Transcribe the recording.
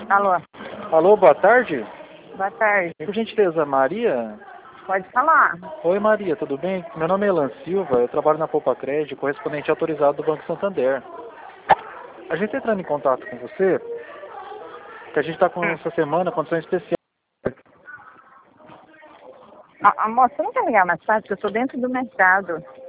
Alô, Alô, boa tarde. boa tarde. Por gentileza, Maria? Pode falar. Oi, Maria, tudo bem? Meu nome é Elan Silva, eu trabalho na Poupa Crédito, correspondente autorizado do Banco Santander. A gente está entrando em contato com você, que a gente está com essa semana condição especial. A moça não quer ligar mais tarde, porque eu estou dentro do mercado.